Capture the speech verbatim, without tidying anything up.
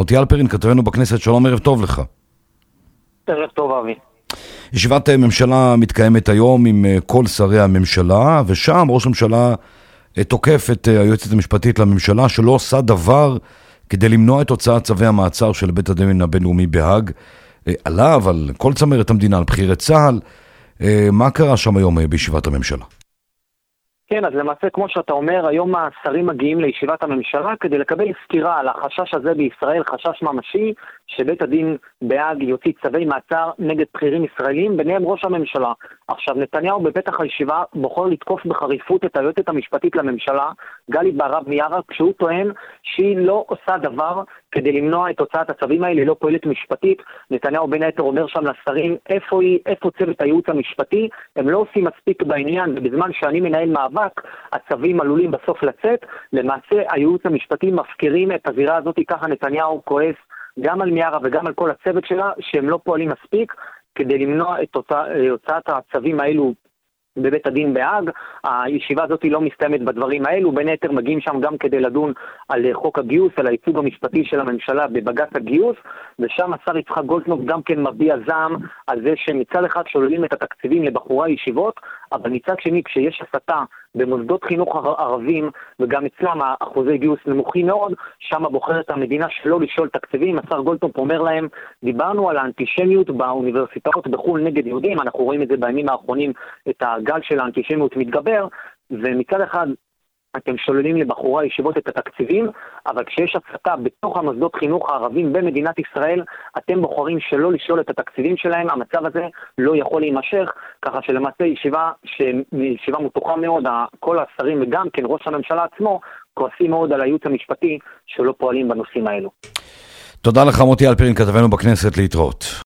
מוטי אלפרין, כתבנו בכנסת, שלום, ערב טוב לך. ערב טוב, אבי. ישיבת ממשלה מתקיימת היום עם כל שרי הממשלה, ושם ראש הממשלה תוקף את היועצת המשפטית לממשלה שלא עושה דבר כדי למנוע את הוצאת צווי המעצר של בית הדין הבינלאומי בהאג עליו, על כל צמרת המדינה, על בכירי צה"ל. מה קרה שם היום בישיבת הממשלה? כן, אז למעשה, כמו שאתה אומר, היום השרים מגיעים לישיבת הממשלה כדי לקבל סקירה על החשש הזה בישראל, חשש ממשי, שבית הדין בהאג יוציא צווי מעצר נגד בכירים ישראלים, ביניהם ראש הממשלה. עכשיו, נתניהו בפתח הישיבה בוחר לתקוף בחריפות את היועצת המשפטית לממשלה, גלית בהרב מיארה, כשהוא טוען שהיא לא עושה דבר כדי למנוע את הוצאת הצווים האלה, היא לא פועלת משפטית. נתניהו בין היתר אומר שם לשרים, איפה היא, איפה צוות הייעוץ המשפטי, הם לא עושים מספיק בעניין, ובזמן שאני מנהל מאבק, הצווים עלולים בסוף לצאת. למעשה, הייעוץ המשפטי מפקירים את הזירה הזאת, ככה נתניהו כועס גם על מיארה וגם על כל הצוות שלה, שהם לא פועלים מספיק כדי למנוע את הוצאת הצווים האלו בבית הדין בהאג. הישיבה הזאת לא מסתיימת בדברים האלו, בין היתר מגיעים שם גם כדי לדון על חוק הגיוס, על הייצוג המשפטי של הממשלה בבג"ץ הגיוס, ושם השר יצחק גולדקנופ גם כן מביע זעם על זה שמצד אחד שוללים את התקציבים לבחורי הישיבות, אבל מצד שני כשיש הסתה במוסדות חינוך ערבים וגם אצלם אחוזי גיוס נמוכים מאוד, שם בוחרת המדינה שלא לשאול תקציבים. השר גולדקנופ אומר להם, דיברנו על האנטישמיות באוניברסיטאות בחו"ל נגד יהודים, אנחנו רואים את זה בימים האחרונים, את הגל של האנטישמיות מתגבר, ומצד אחד אתם שוללים לבחורי הישיבות את התקציבים, אבל כשיש הסתה בתוך המוסדות חינוך הערבים במדינת ישראל, אתם בוחרים שלא לשאול את התקציבים שלהם. המצב הזה לא יכול להימשך, ככה שלמעשה ישיבה, ישיבה מתוחה מאוד, כל השרים וגם כן ראש הממשלה עצמו, כועסים מאוד על הייעוץ המשפטי שלא פועלים בנושאים האלו. תודה לך מוטי אלפרין, כתבנו בכנסת, להתראות.